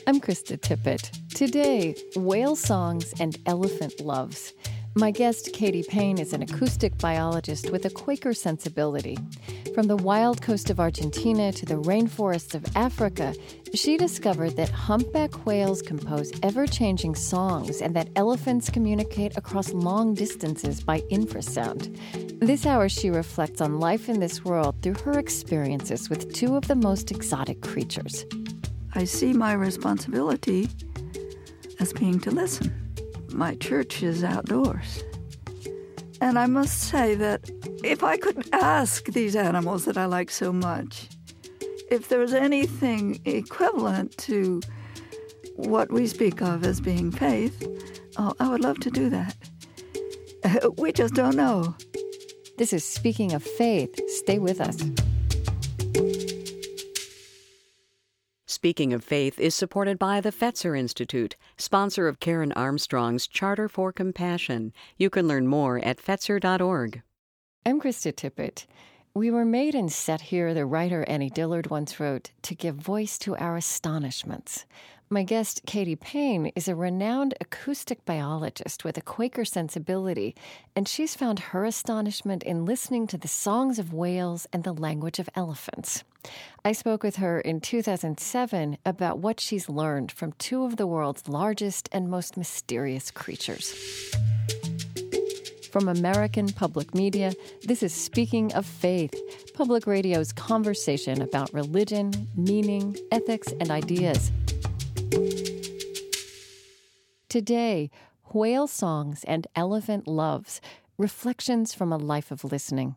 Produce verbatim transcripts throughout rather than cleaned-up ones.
I'm Krista Tippett. Today, whale songs and elephant loves. My guest, Katie Payne, is an acoustic biologist with a Quaker sensibility. From the wild coast of Argentina to the rainforests of Africa, she discovered that humpback whales compose ever-changing songs and that elephants communicate across long distances by infrasound. This hour, she reflects on life in this world through her experiences with two of the most exotic creatures. I see my responsibility as being to listen. My church is outdoors. And I must say that if I could ask these animals that I like so much, if there was anything equivalent to what we speak of as being faith, oh, I would love to do that. We just don't know. This is Speaking of Faith. Stay with us. Speaking of Faith is supported by the Fetzer Institute, sponsor of Karen Armstrong's Charter for Compassion. You can learn more at fetzer dot org. I'm Krista Tippett. We were made and set here, the writer Annie Dillard once wrote, to give voice to our astonishments. My guest, Katie Payne, is a renowned acoustic biologist with a Quaker sensibility, and she's found her astonishment in listening to the songs of whales and the language of elephants. I spoke with her in two thousand seven about what she's learned from two of the world's largest and most mysterious creatures. From American Public Media, this is Speaking of Faith, public radio's conversation about religion, meaning, ethics, and ideas. Today, whale songs and elephant loves, reflections from a life of listening.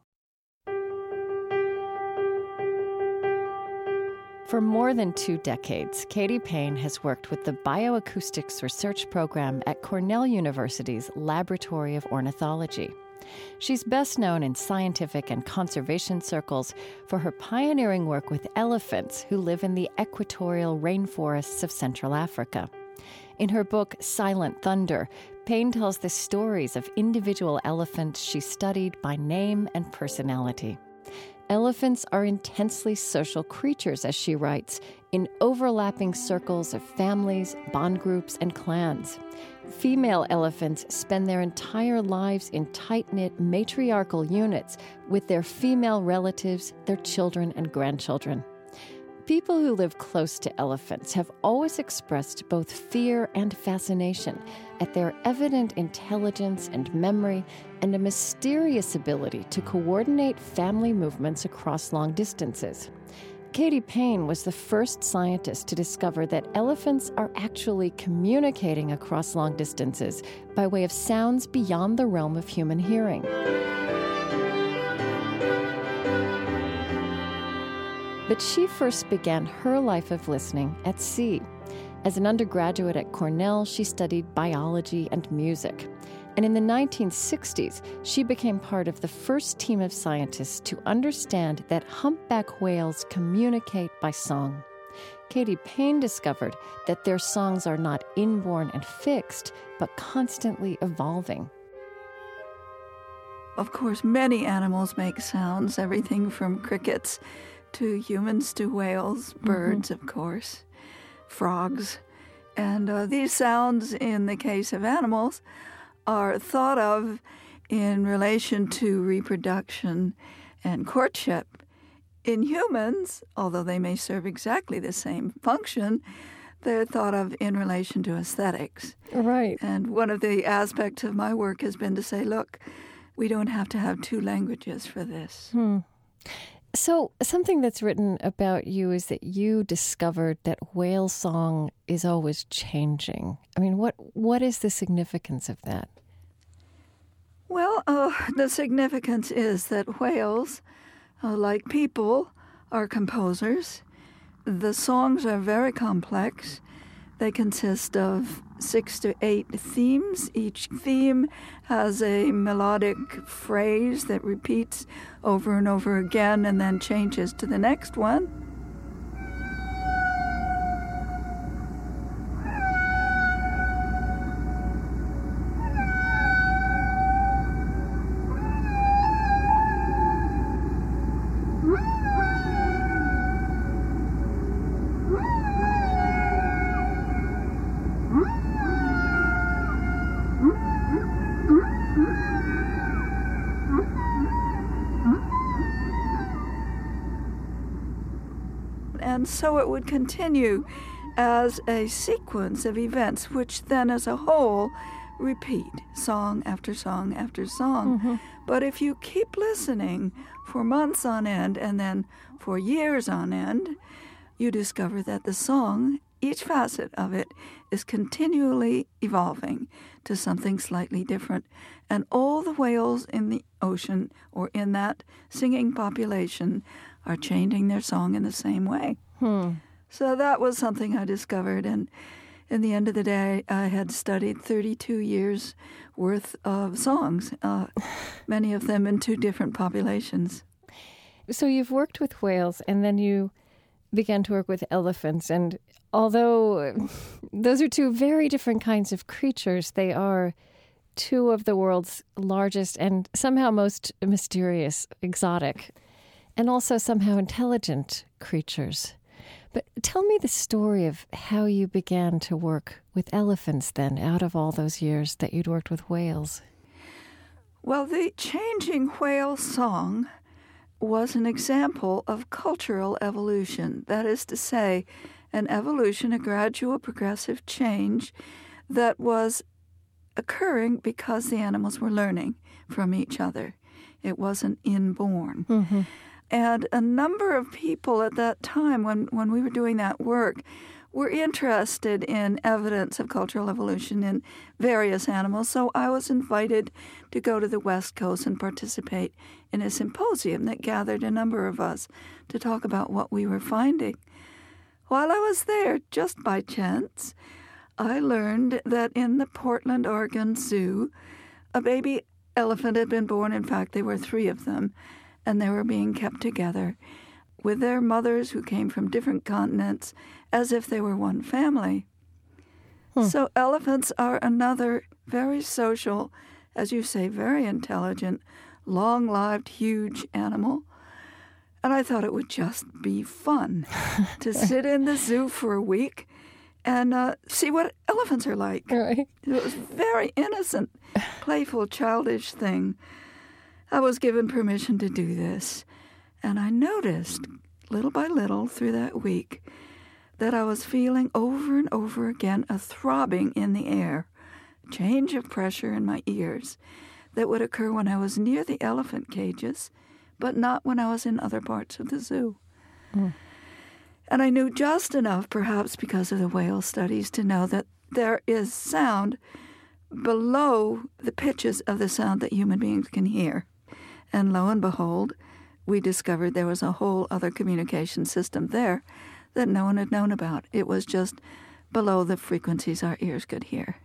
For more than two decades, Katie Payne has worked with the Bioacoustics Research Program at Cornell University's Laboratory of Ornithology. She's best known in scientific and conservation circles for her pioneering work with elephants who live in the equatorial rainforests of Central Africa. In her book, Silent Thunder, Payne tells the stories of individual elephants she studied by name and personality. Elephants are intensely social creatures, as she writes, in overlapping circles of families, bond groups, and clans. Female elephants spend their entire lives in tight-knit matriarchal units with their female relatives, their children and grandchildren. People who live close to elephants have always expressed both fear and fascination at their evident intelligence and memory and a mysterious ability to coordinate family movements across long distances. Katie Payne was the first scientist to discover that elephants are actually communicating across long distances by way of sounds beyond the realm of human hearing. But she first began her life of listening at sea. As an undergraduate at Cornell, she studied biology and music. And in the nineteen sixties, she became part of the first team of scientists to understand that humpback whales communicate by song. Katie Payne discovered that their songs are not inborn and fixed, but constantly evolving. Of course, many animals make sounds, everything from crickets to humans to whales, birds, mm-hmm. of course, frogs. And uh, these sounds, in the case of animals, are thought of in relation to reproduction and courtship. In humans, although they may serve exactly the same function, they're thought of in relation to aesthetics. Right. And one of the aspects of my work has been to say, look, we don't have to have two languages for this. Hmm. So something that's written about you is that you discovered that whale song is always changing. I mean, what what is the significance of that? Well, uh, the significance is that whales, uh, like people, are composers. The songs are very complex. They consist of six to eight themes. Each theme has a melodic phrase that repeats over and over again and then changes to the next one. And so it would continue as a sequence of events, which then as a whole repeat song after song after song. Mm-hmm. But if you keep listening for months on end and then for years on end, you discover that the song, each facet of it, is continually evolving to something slightly different. And all the whales in the ocean or in that singing population are changing their song in the same way. Hmm. So that was something I discovered. And in the end of the day, I had studied thirty-two years worth of songs, uh, many of them in two different populations. So you've worked with whales, and then you began to work with elephants. And although those are two very different kinds of creatures, they are two of the world's largest and somehow most mysterious, exotic, and also somehow intelligent creatures. But tell me the story of how you began to work with elephants then, out of all those years that you'd worked with whales. Well, the changing whale song was an example of cultural evolution. That is to say, an evolution, a gradual progressive change that was occurring because the animals were learning from each other. It wasn't inborn. Mm-hmm. And a number of people at that time, when, when we were doing that work, were interested in evidence of cultural evolution in various animals. So I was invited to go to the West Coast and participate in a symposium that gathered a number of us to talk about what we were finding. While I was there, just by chance, I learned that in the Portland, Oregon Zoo, a baby elephant had been born. In fact, there were three of them, and they were being kept together with their mothers who came from different continents as if they were one family. Hmm. So elephants are another very social, as you say, very intelligent, long-lived, huge animal. And I thought it would just be fun to sit in the zoo for a week and uh, see what elephants are like. Right. It was a very innocent, playful, childish thing. I was given permission to do this, and I noticed, little by little through that week, that I was feeling over and over again a throbbing in the air, change of pressure in my ears that would occur when I was near the elephant cages, but not when I was in other parts of the zoo. Mm. And I knew just enough, perhaps because of the whale studies, to know that there is sound below the pitches of the sound that human beings can hear. And lo and behold, we discovered there was a whole other communication system there that no one had known about. It was just below the frequencies our ears could hear.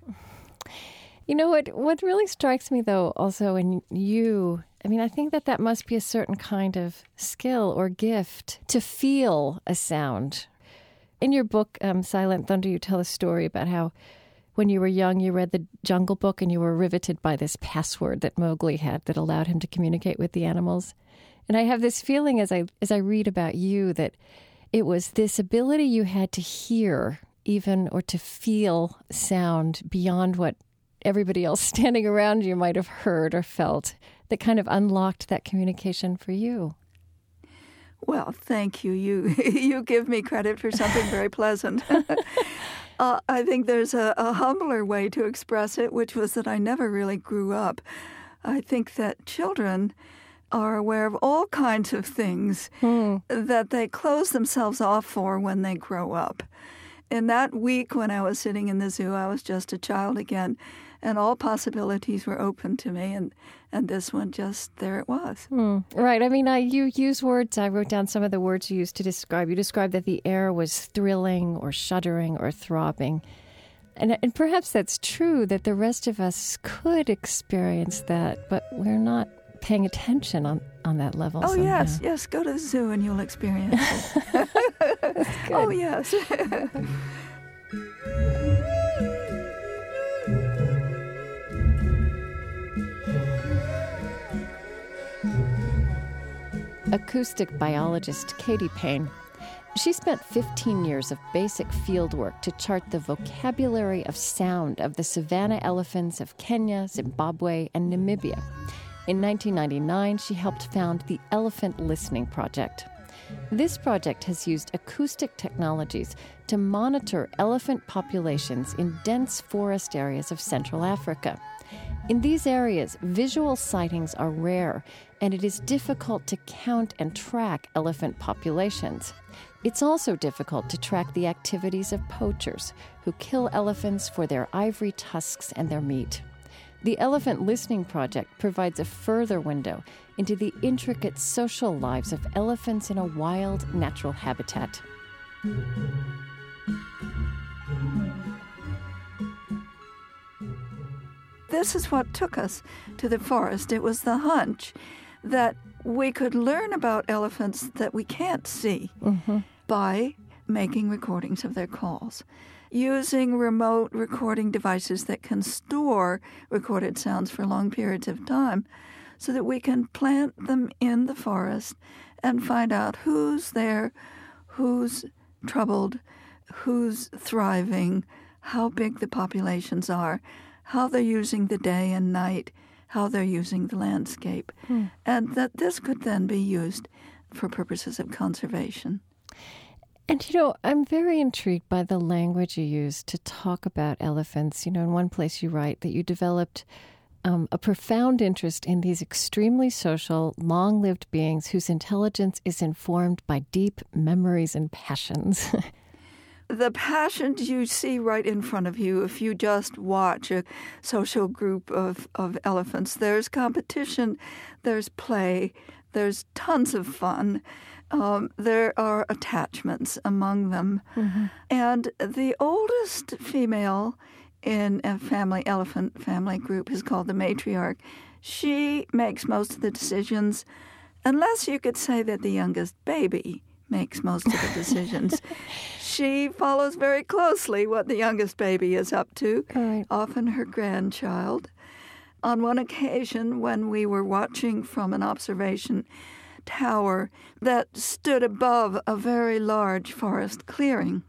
You know, what what really strikes me, though, also in you, I mean, I think that that must be a certain kind of skill or gift to feel a sound. In your book, um, Silent Thunder, you tell a story about how when you were young, you read the Jungle Book and you were riveted by this password that Mowgli had that allowed him to communicate with the animals. And I have this feeling as I as I read about you that it was this ability you had to hear even or to feel sound beyond what everybody else standing around you might have heard or felt that kind of unlocked that communication for you. Well, thank you. You you give me credit for something very pleasant. uh, I think there's a, a humbler way to express it, which was that I never really grew up. I think that children are aware of all kinds of things hmm. that they close themselves off for when they grow up. In that week when I was sitting in the zoo, I was just a child again, and all possibilities were open to me, and, and this one just, there it was. Hmm. Right. I mean, I, you use words, I wrote down some of the words you used to describe. You described that the air was thrilling or shuddering or throbbing. And, and perhaps that's true, that the rest of us could experience that, but we're not paying attention on, on that level. Oh, somehow. yes, yes. Go to the zoo and you'll experience it. Oh, yes. Acoustic biologist Katy Payne. She spent fifteen years of basic field work to chart the vocabulary of sound of the savanna elephants of Kenya, Zimbabwe, and Namibia. In nineteen ninety-nine, she helped found the Elephant Listening Project. This project has used acoustic technologies to monitor elephant populations in dense forest areas of Central Africa. In these areas, visual sightings are rare, and it is difficult to count and track elephant populations. It's also difficult to track the activities of poachers who kill elephants for their ivory tusks and their meat. The Elephant Listening Project provides a further window into the intricate social lives of elephants in a wild, natural habitat. This is what took us to the forest. It was the hunch that we could learn about elephants that we can't see mm-hmm. by making recordings of their calls, using remote recording devices that can store recorded sounds for long periods of time so that we can plant them in the forest and find out who's there, who's troubled, who's thriving, how big the populations are, how they're using the day and night, how they're using the landscape, hmm. and that this could then be used for purposes of conservation. And, you know, I'm very intrigued by the language you use to talk about elephants. You know, in one place you write that you developed um, a profound interest in these extremely social, long-lived beings whose intelligence is informed by deep memories and passions. The passions you see right in front of you if you just watch a social group of, of elephants. There's competition, there's play, there's tons of fun. Um, there are attachments among them. Mm-hmm. And the oldest female in a family elephant family group is called the matriarch. She makes most of the decisions, unless you could say that the youngest baby makes most of the decisions. She follows very closely what the youngest baby is up to, right. Often her grandchild. On one occasion, when we were watching from an observation tower that stood above a very large forest clearing,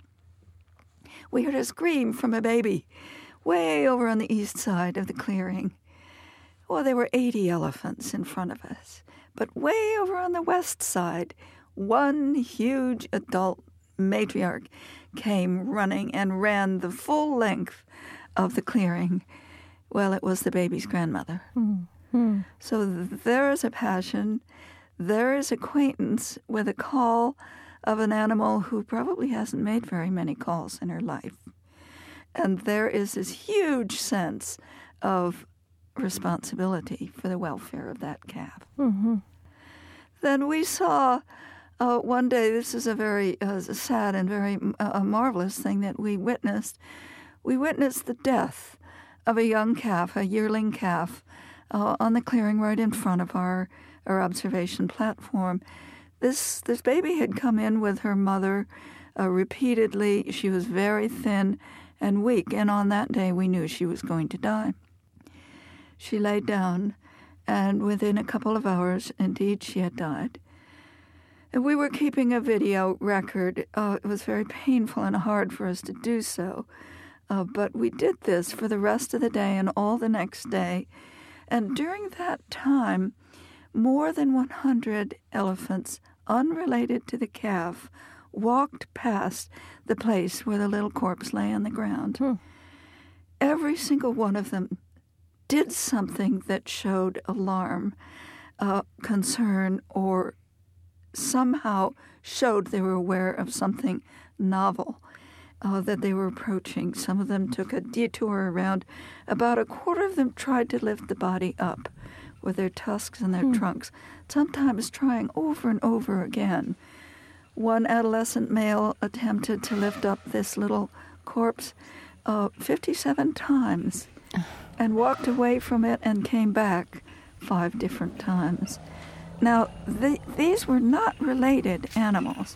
we heard a scream from a baby way over on the east side of the clearing. Well, there were eighty elephants in front of us, but way over on the west side, one huge adult matriarch came running and ran the full length of the clearing. Well, it was the baby's grandmother. Mm-hmm. So there is a passion, there is acquaintance with a call of an animal who probably hasn't made very many calls in her life. And there is this huge sense of responsibility for the welfare of that calf. Mm-hmm. Then we saw uh, one day, this is a very uh, sad and very uh, marvelous thing that we witnessed. We witnessed the death of a young calf, a yearling calf, uh, on the clearing right in front of our, our observation platform. This this baby had come in with her mother uh, repeatedly. She was very thin and weak, and on that day we knew she was going to die. She laid down, and within a couple of hours, indeed, she had died. And we were keeping a video record. Uh, it was very painful and hard for us to do so, uh, but we did this for the rest of the day and all the next day. And during that time, more than one hundred elephants, unrelated to the calf, walked past the place where the little corpse lay on the ground. Hmm. Every single one of them did something that showed alarm, uh, concern, or somehow showed they were aware of something novel uh, that they were approaching. Some of them took a detour around. About a quarter of them tried to lift the body up with their tusks and their hmm. trunks, sometimes trying over and over again. One adolescent male attempted to lift up this little corpse uh, fifty-seven times and walked away from it and came back five different times. Now, the, these were not related animals.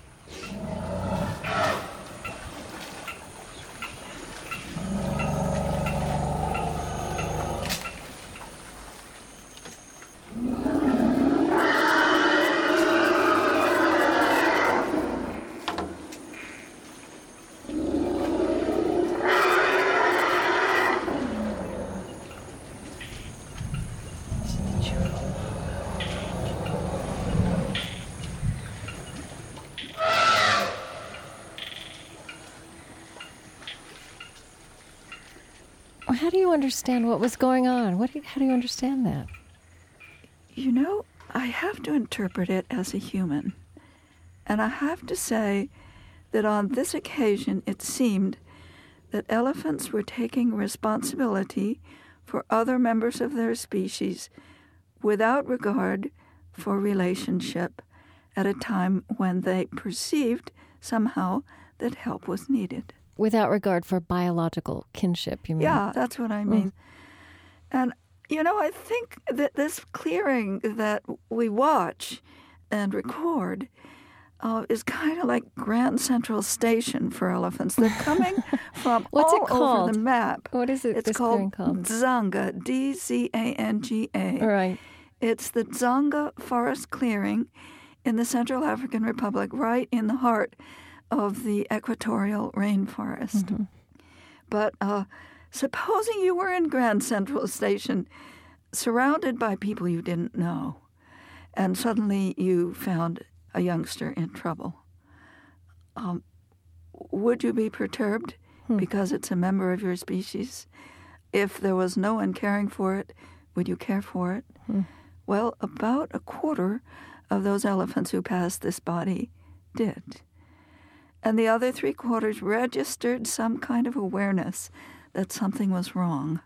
How do you understand what was going on? What do you, how do you understand that? You know, I have to interpret it as a human. And I have to say that on this occasion it seemed that elephants were taking responsibility for other members of their species without regard for relationship at a time when they perceived somehow that help was needed. Without regard for biological kinship, you mean? Yeah, that's what I mean. Mm. And, you know, I think that this clearing that we watch and record uh, is kind of like Grand Central Station for elephants. They're coming from What's all it called? over the map. What is it? It's this called, called Dzanga, D Z A N G A. All right. It's the Dzanga Forest Clearing in the Central African Republic, right in the heart of the equatorial rainforest. Mm-hmm. But uh, supposing you were in Grand Central Station, surrounded by people you didn't know, and suddenly you found a youngster in trouble. Um, would you be perturbed hmm. because it's a member of your species? If there was no one caring for it, would you care for it? Hmm. Well, about a quarter of those elephants who passed this body did. And the other three quarters registered some kind of awareness that something was wrong.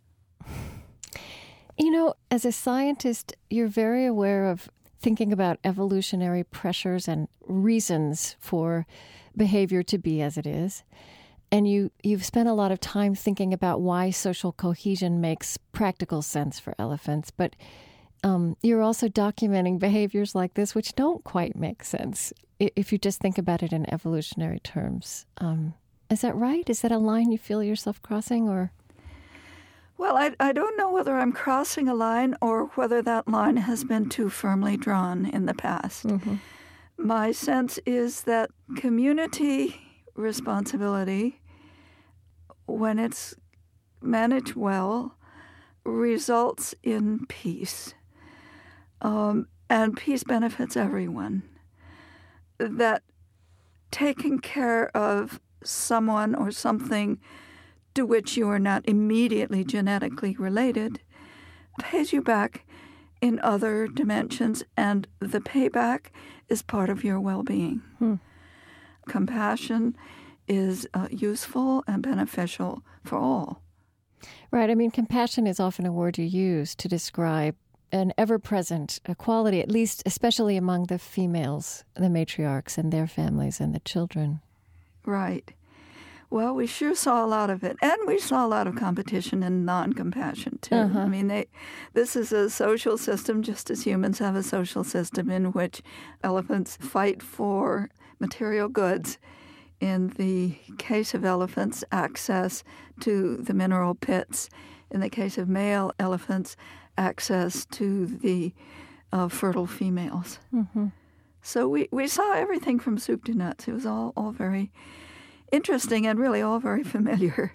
You know, as a scientist, you're very aware of thinking about evolutionary pressures and reasons for behavior to be as it is. And you, you've spent a lot of time thinking about why social cohesion makes practical sense for elephants. But um, you're also documenting behaviors like this, which don't quite make sense if you just think about it in evolutionary terms. Um, is that right? Is that a line you feel yourself crossing, or? Well, I, I don't know whether I'm crossing a line or whether that line has been too firmly drawn in the past. Mm-hmm. My sense is that community responsibility, when it's managed well, results in peace. Um, and peace benefits everyone. That taking care of someone or something to which you are not immediately genetically related pays you back in other dimensions, and the payback is part of your well-being. Hmm. Compassion is uh, useful and beneficial for all. Right. I mean, compassion is often a word you use to describe an ever-present quality, at least especially among the females, the matriarchs and their families and the children. Right. Well, we sure saw a lot of it. And we saw a lot of competition and non-compassion, too. Uh-huh. I mean, they, this is a social system, just as humans have a social system in which elephants fight for material goods. In the case of elephants, access to the mineral pits. In the case of male elephants, access to the uh, fertile females. Mm-hmm. So we, we saw everything from soup to nuts. It was all, all very interesting and really all very familiar.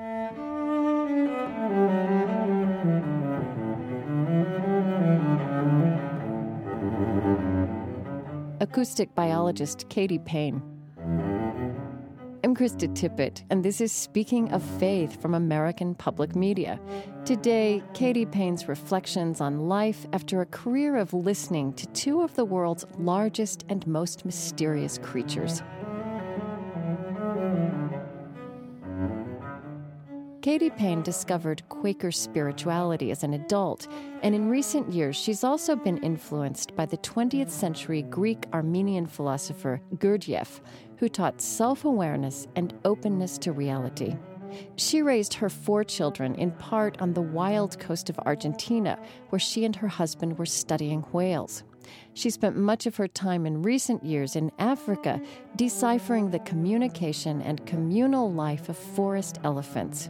Acoustic biologist Katy Payne. I'm Krista Tippett, and this is Speaking of Faith from American Public Media. Today, Katy Payne's reflections on life after a career of listening to two of the world's largest and most mysterious creatures. Katy Payne discovered Quaker spirituality as an adult, and in recent years she's also been influenced by the twentieth century Greek Armenian philosopher Gurdjieff, who taught self-awareness and openness to reality. She raised her four children in part on the wild coast of Argentina, where she and her husband were studying whales. She spent much of her time in recent years in Africa deciphering the communication and communal life of forest elephants.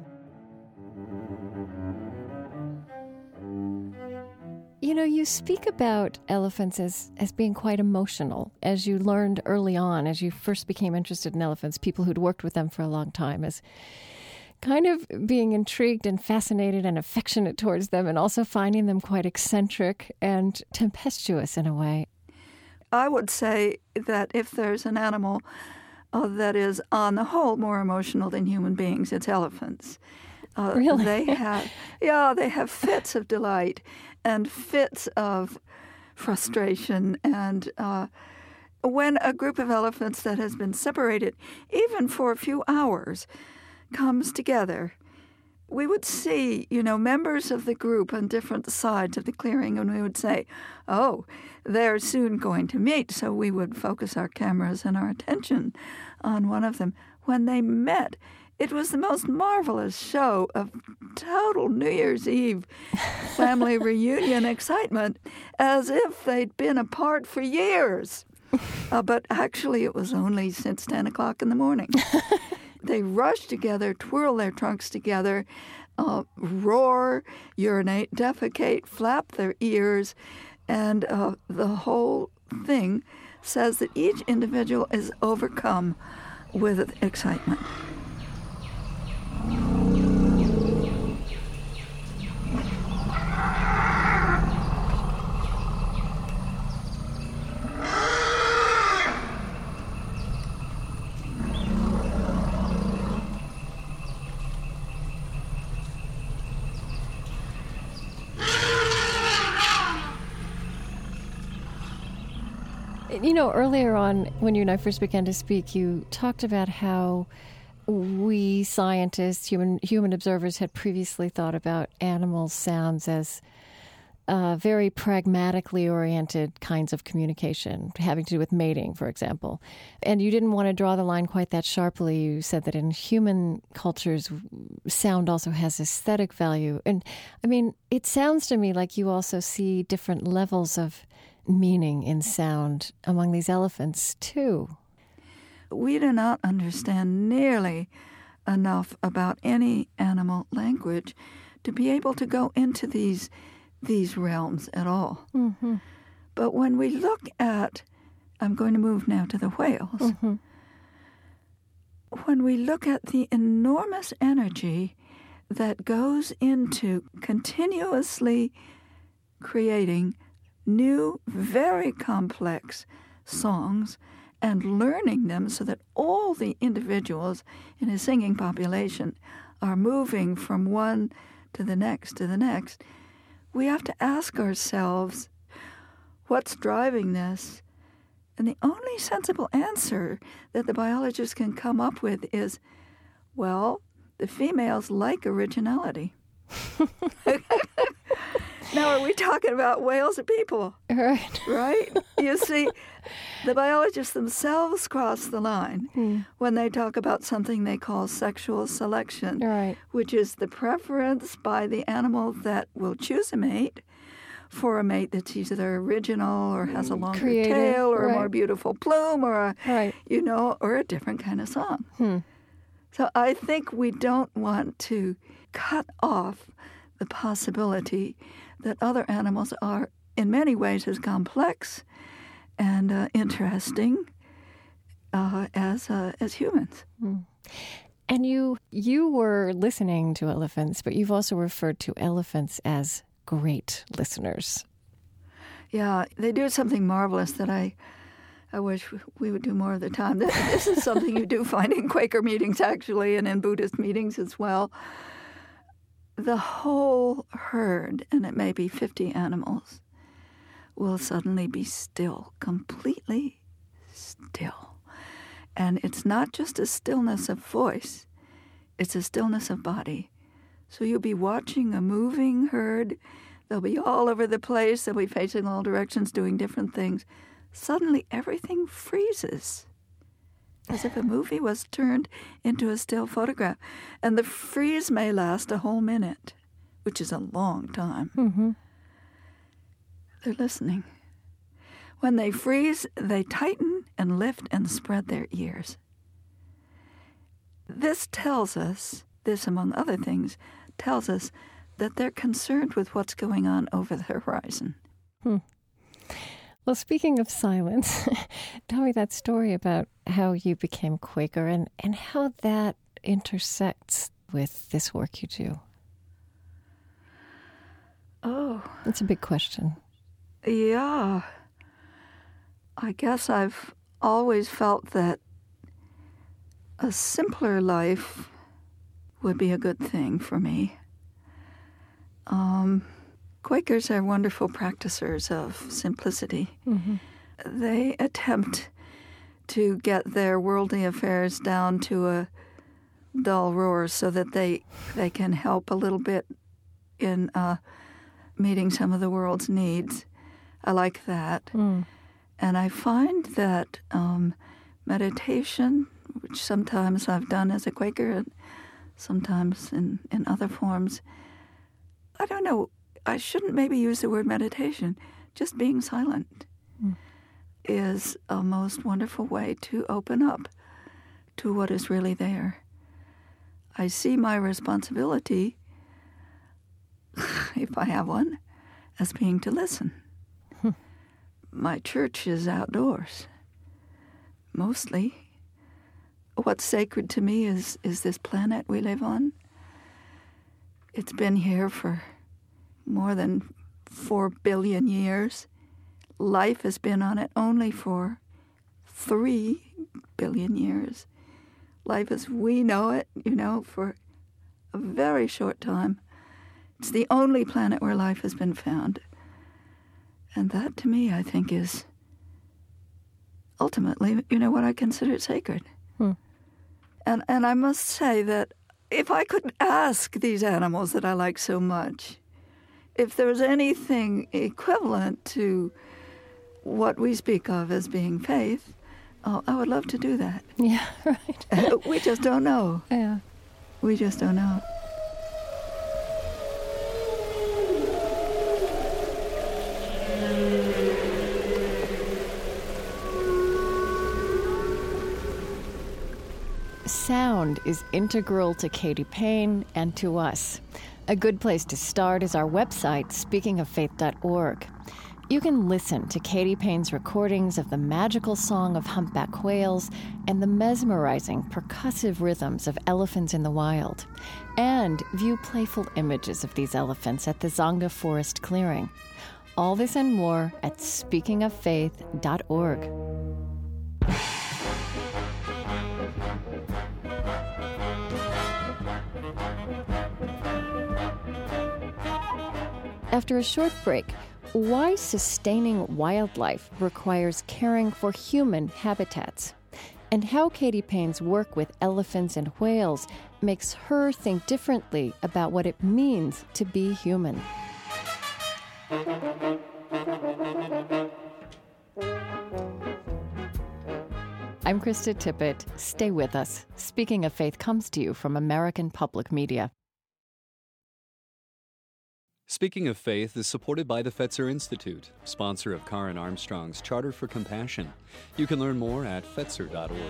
You know, you speak about elephants as, as being quite emotional, as you learned early on, as you first became interested in elephants, people who'd worked with them for a long time, as kind of being intrigued and fascinated and affectionate towards them, and also finding them quite eccentric and tempestuous in a way. I would say that if there's an animal uh, that is, on the whole, more emotional than human beings, it's elephants. Uh, Really? They have, yeah, they have fits of delight and fits of frustration. And uh, when a group of elephants that has been separated, even for a few hours, comes together, we would see, you know, members of the group on different sides of the clearing, and we would say, oh, they're soon going to meet. So we would focus our cameras and our attention on one of them. When they met, it was the most marvelous show of total New Year's Eve family reunion excitement, as if they'd been apart for years. Uh, but actually, it was only since ten o'clock in the morning. They rush together, twirl their trunks together, uh, roar, urinate, defecate, flap their ears, and uh, the whole thing says that each individual is overcome with excitement. You know, earlier on, when you and I first began to speak, you talked about how we scientists, human human observers, had previously thought about animal sounds as uh, very pragmatically oriented kinds of communication, having to do with mating, for example. And you didn't want to draw the line quite that sharply. You said that in human cultures, sound also has aesthetic value. And, I mean, it sounds to me like you also see different levels of meaning in sound among these elephants, too. We do not understand nearly enough about any animal language to be able to go into these these realms at all. Mm-hmm. But when we look at, I'm going to move now to the whales, Mm-hmm. when we look at the enormous energy that goes into continuously creating new, very complex songs and learning them so that all the individuals in a singing population are moving from one to the next to the next, we have to ask ourselves, what's driving this? And the only sensible answer that the biologists can come up with is, well, the females like originality. Now, are we talking about whales or people? Right. Right? You see, the biologists themselves cross the line Hmm. when they talk about something they call sexual selection, Right. which is the preference by the animal that will choose a mate for a mate that's either original or has a longer Creative, tail or right. a more beautiful plume or a, Right. you know, or a different kind of song. Hmm. So I think we don't want to cut off the possibility that other animals are in many ways as complex and uh, interesting uh, as uh, as humans. Hmm. And you you were listening to elephants, but you've also referred to elephants as great listeners. Yeah, they do something marvelous that I I wish we would do more of the time. This, this is something you do find in Quaker meetings, actually, and in Buddhist meetings as well. The whole herd, and it may be fifty animals, will suddenly be still, completely still. And it's not just a stillness of voice, it's a stillness of body. So you'll be watching a moving herd. They'll be all over the place. They'll be facing all directions, doing different things. Suddenly everything freezes, as if a movie was turned into a still photograph. And the freeze may last a whole minute, which is a long time. Mm-hmm. They're listening. When they freeze, they tighten and lift and spread their ears. This tells us, this among other things, tells us that they're concerned with what's going on over the horizon. Hmm. Well, speaking of silence, tell me that story about how you became Quaker and, and how that intersects with this work you do. Oh. It's a big question. Yeah. I guess I've always felt that a simpler life would be a good thing for me. Um, Quakers are wonderful practicers of simplicity. Mm-hmm. They attempt to get their worldly affairs down to a dull roar so that they they can help a little bit in uh, meeting some of the world's needs. I like that. Mm. And I find that um, meditation, which sometimes I've done as a Quaker and sometimes in, in other forms, I don't know, I shouldn't maybe use the word meditation, just being silent mm. is a most wonderful way to open up to what is really there. I see my responsibility, if I have one, as being to listen. Hmm. My church is outdoors, mostly. What's sacred to me is, is this planet we live on. It's been here for more than four billion years. Life has been on it only for three billion years. Life as we know it, you know, for a very short time. It's the only planet where life has been found. And that, to me, I think is ultimately, you know, what I consider sacred. Hmm. And and I must say that if I could ask these animals that I like so much, if there was anything equivalent to what we speak of as being faith, oh, I would love to do that. Yeah, right. We just don't know. Yeah. We just don't know. Sound is integral to Katy Payne and to us. A good place to start is our website, speaking of faith dot org. You can listen to Katy Payne's recordings of the magical song of humpback whales and the mesmerizing percussive rhythms of elephants in the wild, and view playful images of these elephants at the Zonga Forest Clearing. All this and more at speaking of faith dot org. After a short break, why sustaining wildlife requires caring for human habitats, and how Katy Payne's work with elephants and whales makes her think differently about what it means to be human. I'm Krista Tippett. Stay with us. Speaking of Faith comes to you from American Public Media. Speaking of Faith is supported by the Fetzer Institute, sponsor of Karen Armstrong's Charter for Compassion. You can learn more at fetzer dot org.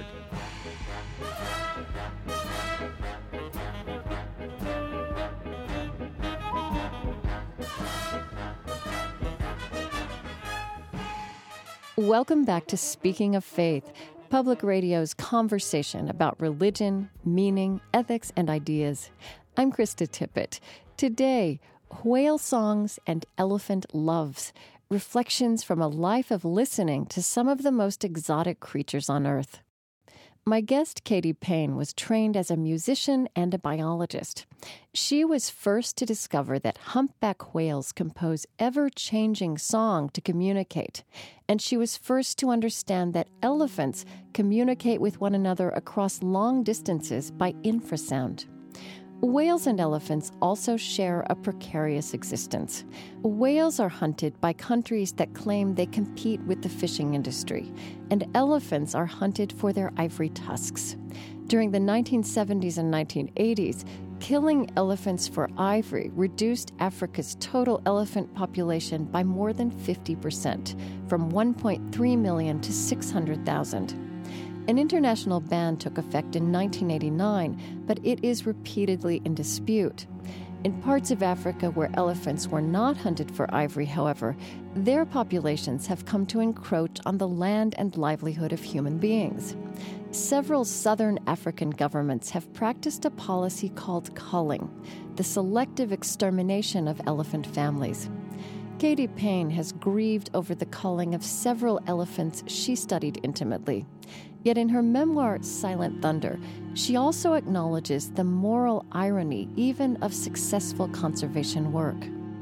Welcome back to Speaking of Faith, Public Radio's conversation about religion, meaning, ethics, and ideas. I'm Krista Tippett. Today, whale songs and elephant loves, reflections from a life of listening to some of the most exotic creatures on Earth. My guest, Katy Payne, was trained as a musician and a biologist. She was first to discover that humpback whales compose ever-changing song to communicate, and she was first to understand that elephants communicate with one another across long distances by infrasound. Whales and elephants also share a precarious existence. Whales are hunted by countries that claim they compete with the fishing industry, and elephants are hunted for their ivory tusks. During the nineteen seventies and nineteen eighties, killing elephants for ivory reduced Africa's total elephant population by more than fifty percent, from one point three million to six hundred thousand. An international ban took effect in nineteen eighty-nine, but it is repeatedly in dispute. In parts of Africa where elephants were not hunted for ivory, however, their populations have come to encroach on the land and livelihood of human beings. Several southern African governments have practiced a policy called culling, the selective extermination of elephant families. Katy Payne has grieved over the culling of several elephants she studied intimately. Yet in her memoir, Silent Thunder, she also acknowledges the moral irony even of successful conservation work.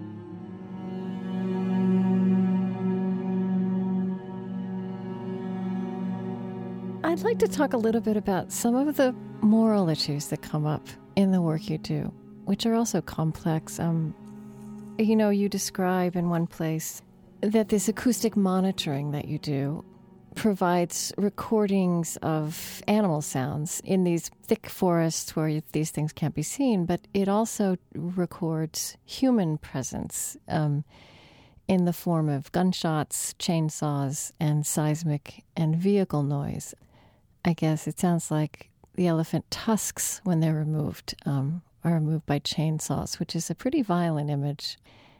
I'd like to talk a little bit about some of the moral issues that come up in the work you do, which are also complex. Um, you know, you describe in one place that this acoustic monitoring that you do provides recordings of animal sounds in these thick forests where these things can't be seen, but it also records human presence um, in the form of gunshots, chainsaws, and seismic and vehicle noise. I guess it sounds like the elephant tusks, when they're removed, um, are removed by chainsaws, which is a pretty violent image.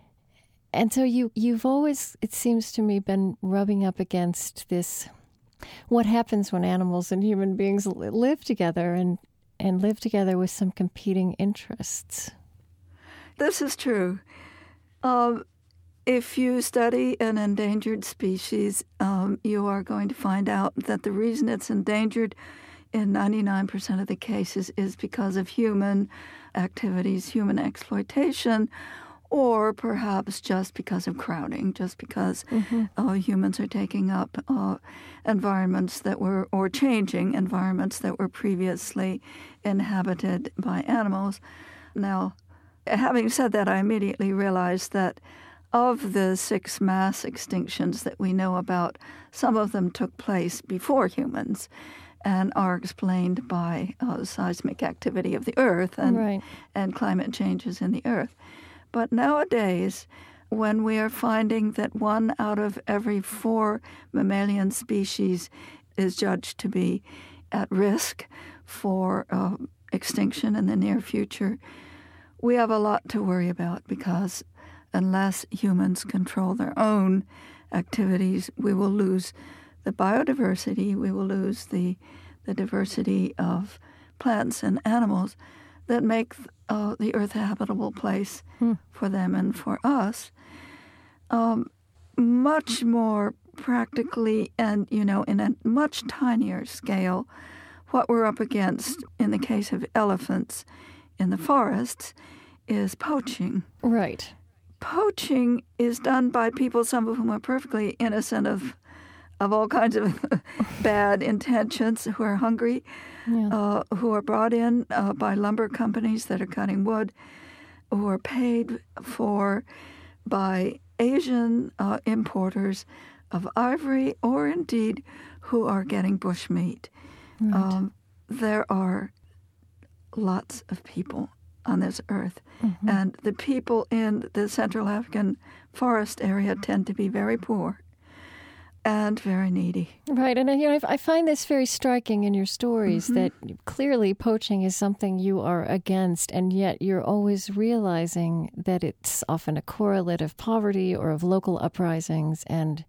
And so you, you've always, it seems to me, been rubbing up against this, what happens when animals and human beings live together and, and live together with some competing interests. This is true. Um, if you study an endangered species, um, you are going to find out that the reason it's endangered in ninety-nine percent of the cases is because of human activities, human exploitation, or perhaps just because of crowding, just because mm-hmm. uh, humans are taking up uh, environments that were, or changing environments that were previously inhabited by animals. Now, having said that, I immediately realized that of the six mass extinctions that we know about, some of them took place before humans and are explained by uh, seismic activity of the Earth and, right. and climate changes in the Earth. But nowadays, when we are finding that one out of every four mammalian species is judged to be at risk for uh, extinction in the near future, we have a lot to worry about, because unless humans control their own activities, we will lose the biodiversity, we will lose the, the diversity of plants and animals that make uh, the Earth a habitable place hmm. for them and for us. Um, much more practically and, you know, in a much tinier scale, what we're up against in the case of elephants in the forests is poaching. Right. Poaching is done by people, some of whom are perfectly innocent of of all kinds of bad intentions, who are hungry, yeah. uh, who are brought in uh, by lumber companies that are cutting wood, who are paid for by Asian uh, importers of ivory, or indeed who are getting bushmeat. Right. Um, there are lots of people on this earth, mm-hmm. and the people in the Central African forest area tend to be very poor and very needy. Right, and you know, I find this very striking in your stories, mm-hmm. that clearly poaching is something you are against, and yet you're always realizing that it's often a correlate of poverty or of local uprisings, and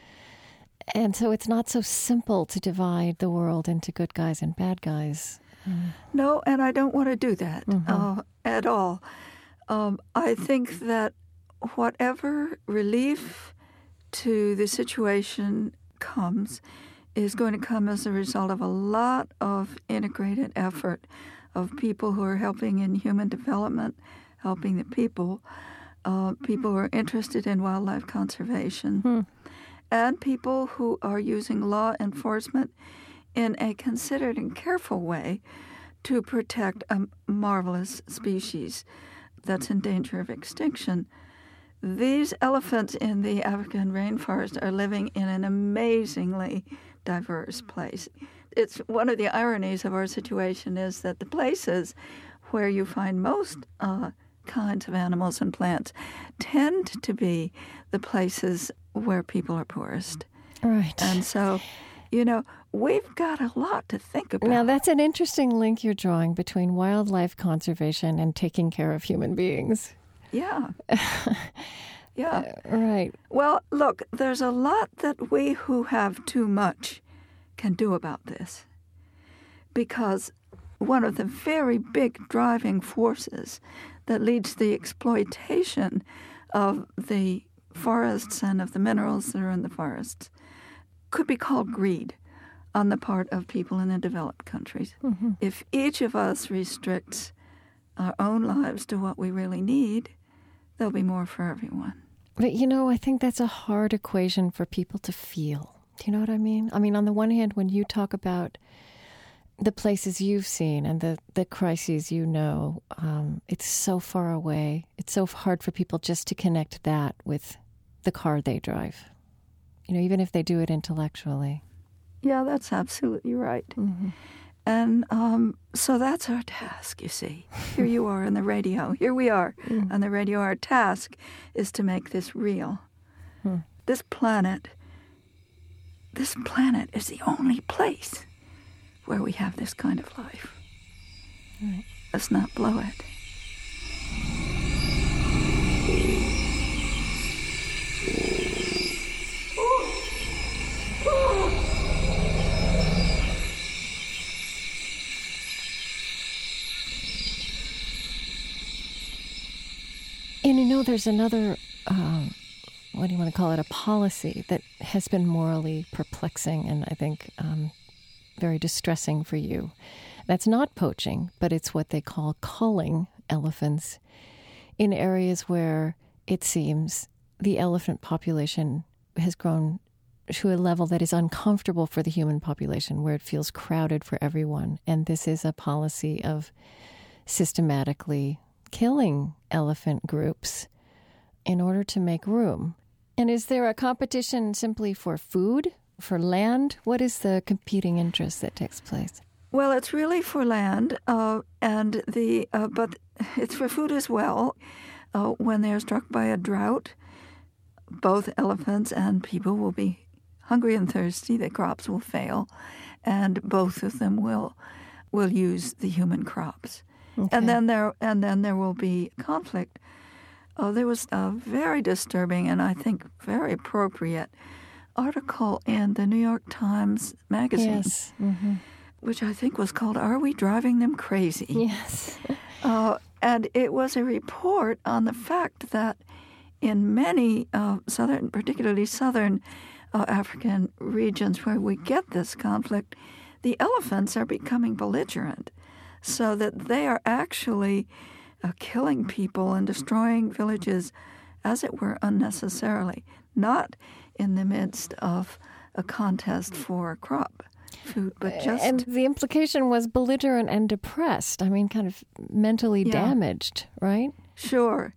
and so it's not so simple to divide the world into good guys and bad guys. Mm. No, and I don't want to do that mm-hmm. uh, at all. Um, I think that whatever relief to the situation comes is going to come as a result of a lot of integrated effort of people who are helping in human development, helping the people, uh, people who are interested in wildlife conservation, hmm. and people who are using law enforcement in a considered and careful way to protect a marvelous species that's in danger of extinction. These elephants in the African rainforest are living in an amazingly diverse place. It's one of the ironies of our situation is that the places where you find most uh, kinds of animals and plants tend to be the places where people are poorest. Right. And so, you know, we've got a lot to think about. Now, that's an interesting link you're drawing between wildlife conservation and taking care of human beings. Yeah. Yeah. Uh, right. Well, look, there's a lot that we who have too much can do about this, because one of the very big driving forces that leads to the exploitation of the forests and of the minerals that are in the forests could be called greed. on the part of people in the developed countries. Mm-hmm. If each of us restricts our own lives to what we really need, there'll be more for everyone. But, you know, I think that's a hard equation for people to feel. Do you know what I mean? I mean, on the one hand, when you talk about the places you've seen and the, the crises you know, um, it's so far away. It's so hard for people just to connect that with the car they drive, you know, even if they do it intellectually. Yeah, that's absolutely right. Mm-hmm. And um, so that's our task, you see. Here you are on the radio. Here we are mm. on the radio. Our task is to make this real. Mm. This planet, this planet is the only place where we have this kind of life. Right. Let's not blow it. And you know, there's another, um, what do you want to call it, a policy that has been morally perplexing and I think um, very distressing for you. That's not poaching, but it's what they call culling elephants in areas where it seems the elephant population has grown to a level that is uncomfortable for the human population, where it feels crowded for everyone. And this is a policy of systematically killing elephant groups in order to make room. And is there a competition simply for food, for land? What is the competing interest that takes place? Well, it's really for land, uh, and the uh, but it's for food as well. Uh, when they're struck by a drought, both elephants and people will be hungry and thirsty. The crops will fail, and both of them will will use the human crops. Okay. And then there and then there will be conflict. Oh, there was a very disturbing and I think very appropriate article in the New York Times magazine, yes. mm-hmm. which I think was called "Are We Driving Them Crazy?" Yes. uh, and it was a report on the fact that in many uh, southern, particularly southern uh, African regions where we get this conflict, the elephants are becoming belligerent, so that they are actually uh, killing people and destroying villages, as it were, unnecessarily, not in the midst of a contest for crop food, but just... And the implication was belligerent and depressed. I mean, kind of mentally yeah. damaged, right? Sure.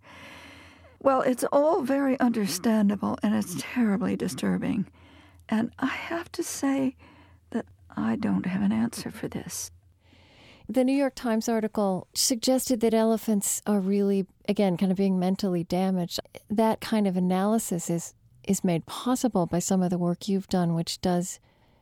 Well, it's all very understandable, and it's terribly disturbing. And I have to say that I don't have an answer for this. The New York Times article suggested that elephants are really, again, kind of being mentally damaged. That kind of analysis is, is made possible by some of the work you've done, which does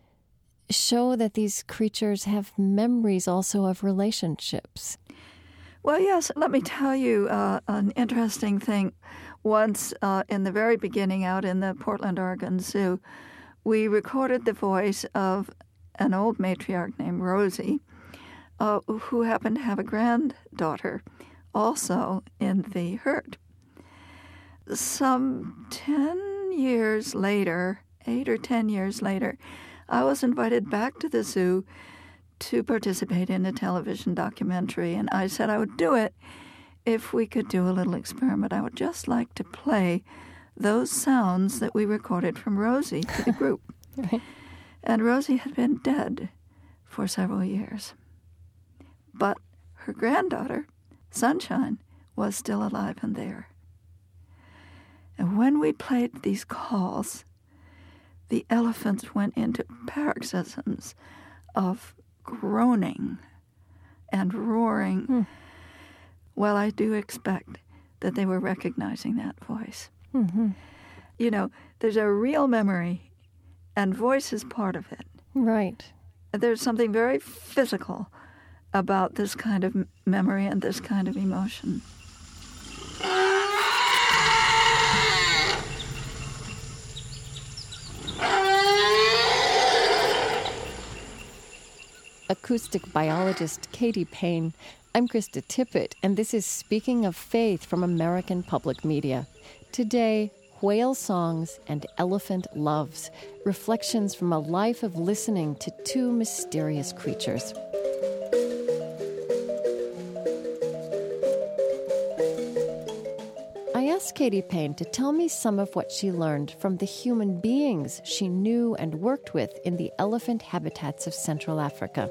show that these creatures have memories also of relationships. Well, yes, let me tell you uh, an interesting thing. Once uh, in the very beginning out in the Portland, Oregon Zoo, we recorded the voice of an old matriarch named Rosie, uh, who happened to have a granddaughter also in the herd. Some ten years later, eight or ten years later, I was invited back to the zoo to participate in a television documentary, and I said I would do it if we could do a little experiment. I would just like to play those sounds that we recorded from Rosie to the group. Right. And Rosie had been dead for several years. But her granddaughter, Sunshine, was still alive and there. And when we played these calls, the elephants went into paroxysms of groaning and roaring. Hmm. Well, I do expect that they were recognizing that voice. Mm-hmm. You know, there's a real memory, and voice is part of it. Right. There's something very physical about this kind of memory and this kind of emotion. Acoustic biologist Katy Payne. I'm Krista Tippett, and this is Speaking of Faith from American Public Media. Today, Whale Songs and Elephant Loves, reflections from a life of listening to two mysterious creatures. I asked Katy Payne to tell me some of what she learned from the human beings she knew and worked with in the elephant habitats of Central Africa.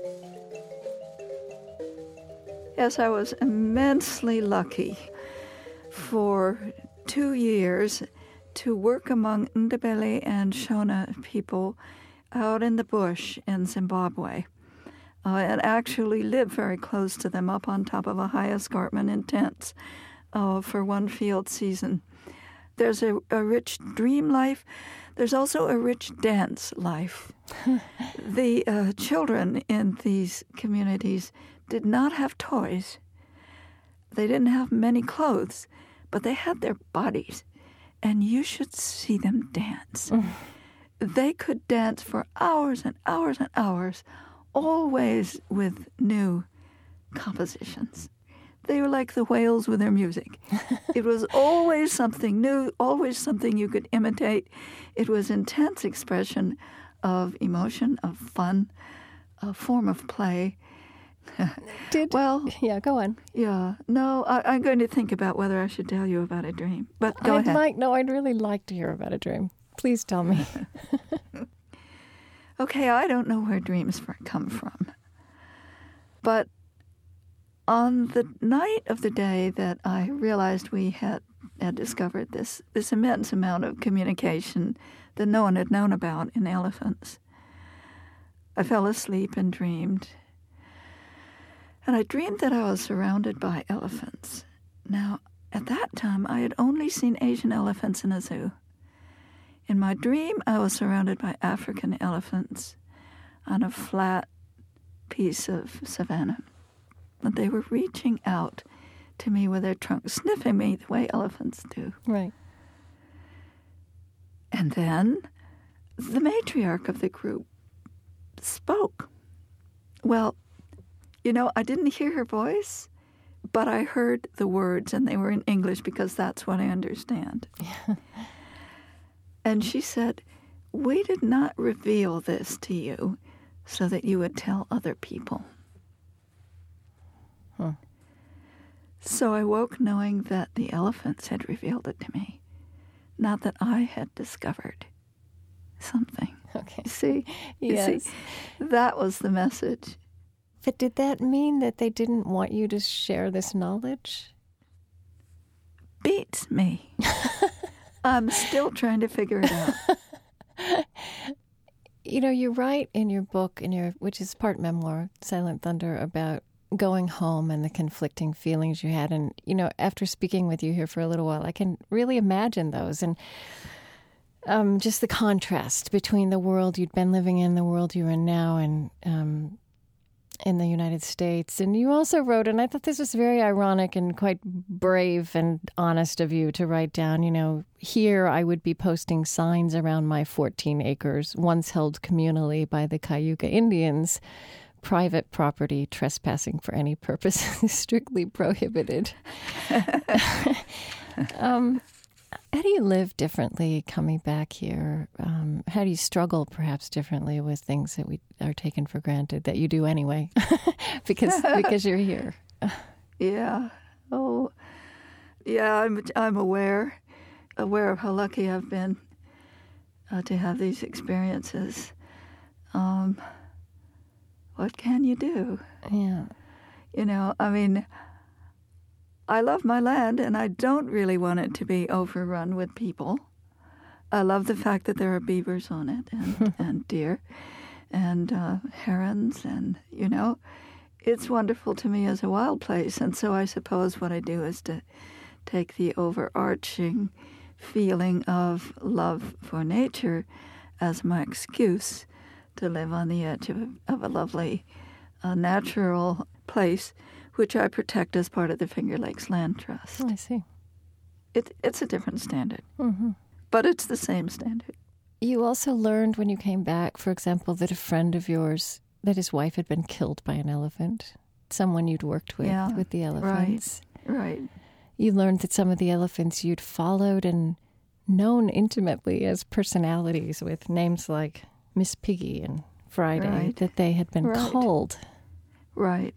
Yes, I was immensely lucky for two years to work among Ndebele and Shona people out in the bush in Zimbabwe, uh, and actually live very close to them up on top of a high escarpment in tents uh, for one field season. There's a, a rich dream life. There's also a rich dance life. The uh, children in these communities did not have toys. They didn't have many clothes, but they had their bodies, and you should see them dance. Mm. They could dance for hours and hours and hours, always with new compositions. They were like the whales with their music. It was always something new, always something you could imitate. It was intense expression of emotion, of fun, a form of play. Did, well, yeah, go on. Yeah, no, I, I'm going to think about whether I should tell you about a dream. But go I'd ahead. Like, no, I'd really like to hear about a dream. Please tell me. Okay, I don't know where dreams come from, but on the night of the day that I realized we had, had discovered this this immense amount of communication that no one had known about in elephants, I fell asleep and dreamed. And I dreamed that I was surrounded by elephants. Now, at that time, I had only seen Asian elephants in a zoo. In my dream, I was surrounded by African elephants on a flat piece of savanna. And they were reaching out to me with their trunks, sniffing me the way elephants do. Right. And then the matriarch of the group spoke. Well, you know, I didn't hear her voice, but I heard the words, and they were in English because that's what I understand. And she said, "We did not reveal this to you so that you would tell other people." Huh. So I woke knowing that the elephants had revealed it to me, not that I had discovered something. Okay. See? Yes. You see, that was the message. But did that mean that they didn't want you to share this knowledge? Beats me. I'm still trying to figure it out. You know, you write in your book, in your which is part memoir, Silent Thunder, about going home and the conflicting feelings you had. And, you know, after speaking with you here for a little while, I can really imagine those. And um, just the contrast between the world you'd been living in, the world you're in now, and um in the United States. And you also wrote, and I thought this was very ironic and quite brave and honest of you to write down, you know, here I would be posting signs around my fourteen acres, once held communally by the Cayuga Indians, private property, trespassing for any purpose is strictly prohibited. um, How do you live differently coming back here? Um, how do you struggle perhaps differently with things that we are taken for granted, that you do anyway, because because you're here? Yeah. Oh, yeah, I'm, I'm aware, aware of how lucky I've been uh, to have these experiences. Um, what can you do? Yeah. You know, I mean, I love my land, and I don't really want it to be overrun with people. I love the fact that there are beavers on it, and, and deer, and uh, herons, and, you know, it's wonderful to me as a wild place. And so I suppose what I do is to take the overarching feeling of love for nature as my excuse to live on the edge of a, of a lovely uh, natural place, which I protect as part of the Finger Lakes Land Trust. Oh, I see. It, it's a different standard, Mm-hmm. but it's the same standard. You also learned when you came back, for example, that a friend of yours, that his wife had been killed by an elephant, someone you'd worked with, Yeah, with the elephants. Right, right. You learned that some of the elephants you'd followed and known intimately as personalities with names like Miss Piggy and Friday, right. that they had been right. culled. Right.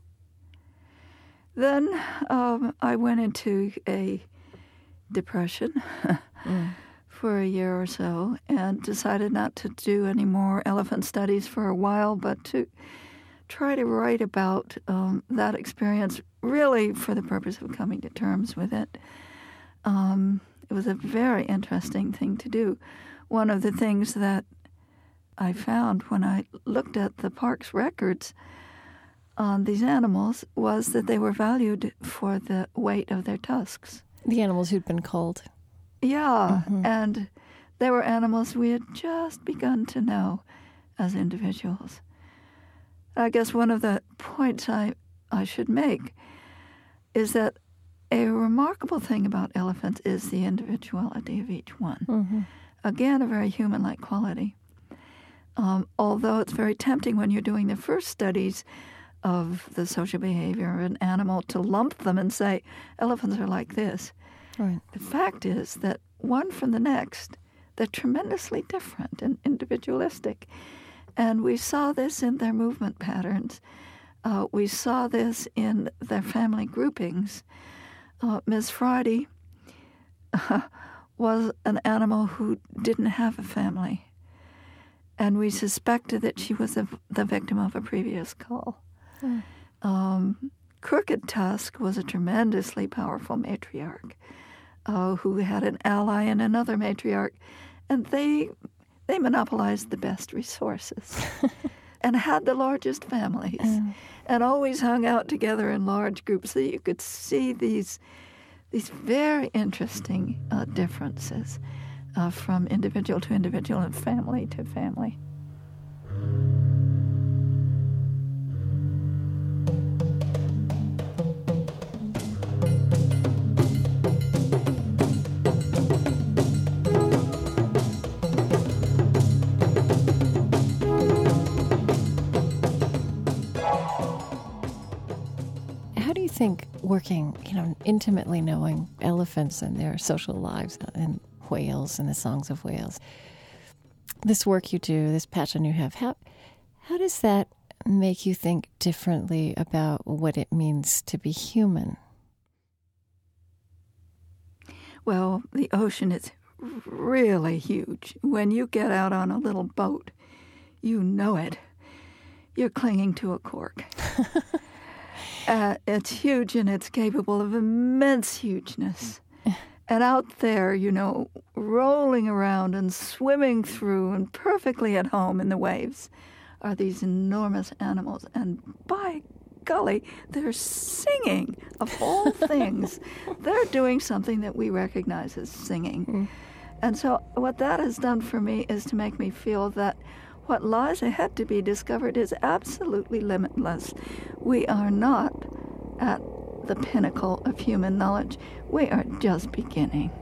Then um, I went into a depression mm. for a year or so and decided not to do any more elephant studies for a while, but to try to write about um, that experience, really for the purpose of coming to terms with it. Um, it was a very interesting thing to do. One of the things that I found when I looked at the park's records on these animals was that they were valued for the weight of their tusks. The animals who'd been culled. Yeah, mm-hmm. and they were animals we had just begun to know as individuals. I guess one of the points I, I should make is that a remarkable thing about elephants is the individuality of each one. Mm-hmm. Again, a very human-like quality. Um, although it's very tempting when you're doing the first studies of the social behavior of an animal to lump them and say, elephants are like this. Right. The fact is that one from the next, they're tremendously different and individualistic. And we saw this in their movement patterns. Uh, we saw this in their family groupings. Uh, Miss Friday uh, was an animal who didn't have a family. And we suspected that she was a, the victim of a previous cull. Mm. Um, Crooked Tusk was a tremendously powerful matriarch uh, who had an ally in another matriarch, and they they monopolized the best resources and had the largest families mm. and always hung out together in large groups so you could see these these very interesting uh, differences uh, from individual to individual and family to family. Think working, you know, intimately knowing elephants and their social lives and whales and the songs of whales, this work you do, this passion you have, how how does that make you think differently about what it means to be human? Well, the ocean is really huge. When you get out on a little boat, you know it. You're clinging to a cork. Uh, it's huge and it's capable of immense hugeness. And out there, you know, rolling around and swimming through and perfectly at home in the waves are these enormous animals. And by golly, they're singing, of all things. They're doing something that we recognize as singing. Mm. And so what that has done for me is to make me feel that what lies ahead to be discovered is absolutely limitless. We are not at the pinnacle of human knowledge. We are just beginning.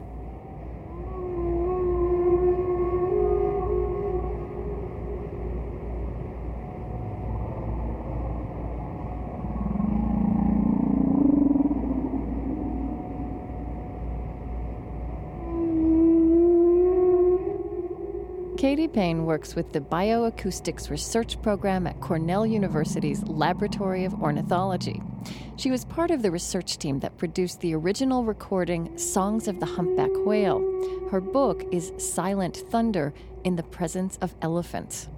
Katy Payne works with the Bioacoustics Research Program at Cornell University's Laboratory of Ornithology. She was part of the research team that produced the original recording Songs of the Humpback Whale. Her book is Silent Thunder in the Presence of Elephants.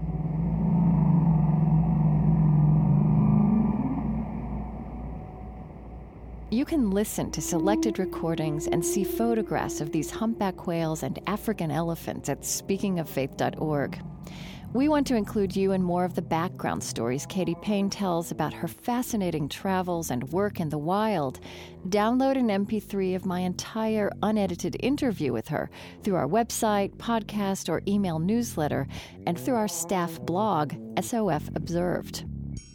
You can listen to selected recordings and see photographs of these humpback whales and African elephants at speaking of faith dot org. We want to include you in more of the background stories Katy Payne tells about her fascinating travels and work in the wild. Download an M P three of my entire unedited interview with her through our website, podcast, or email newsletter, and through our staff blog, S O F Observed.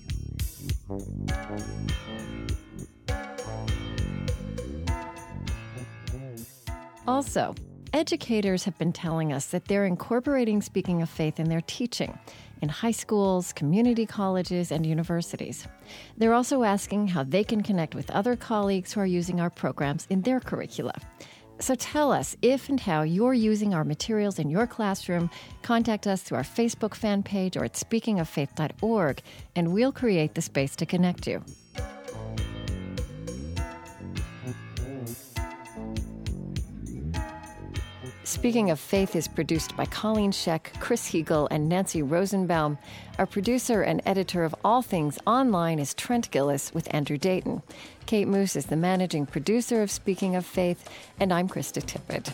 Also, educators have been telling us that they're incorporating Speaking of Faith in their teaching in high schools, community colleges, and universities. They're also asking how they can connect with other colleagues who are using our programs in their curricula. So tell us if and how you're using our materials in your classroom. Contact us through our Facebook fan page or at speaking of faith dot org, and we'll create the space to connect you. Speaking of Faith is produced by Colleen Scheck, Chris Heagle, and Nancy Rosenbaum. Our producer and editor of all things online is Trent Gillis with Andrew Dayton. Kate Moose is the managing producer of Speaking of Faith, and I'm Krista Tippett.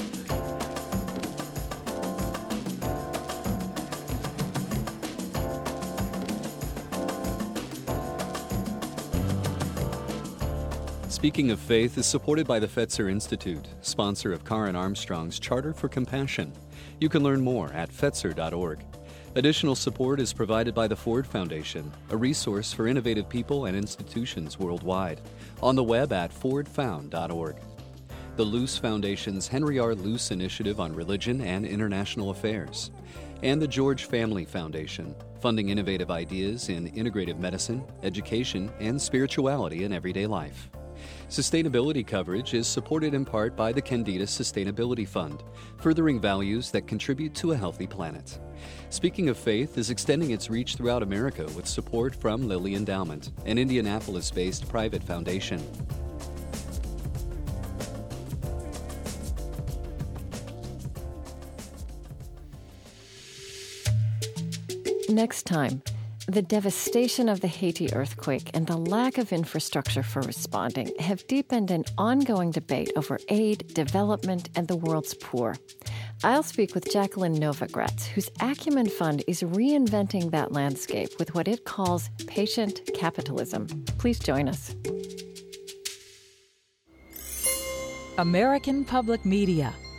Speaking of Faith is supported by the Fetzer Institute, sponsor of Karen Armstrong's Charter for Compassion. You can learn more at fetzer dot org. Additional support is provided by the Ford Foundation, a resource for innovative people and institutions worldwide, on the web at ford found dot org. The Luce Foundation's Henry R. Luce Initiative on Religion and International Affairs, and the George Family Foundation, funding innovative ideas in integrative medicine, education, and spirituality in everyday life. Sustainability coverage is supported in part by the Candida Sustainability Fund, furthering values that contribute to a healthy planet. Speaking of Faith is extending its reach throughout America with support from Lilly Endowment, an Indianapolis-based private foundation. Next time, the devastation of the Haiti earthquake and the lack of infrastructure for responding have deepened an ongoing debate over aid, development, and the world's poor. I'll speak with Jacqueline Novogratz, whose Acumen Fund is reinventing that landscape with what it calls patient capitalism. Please join us. American Public Media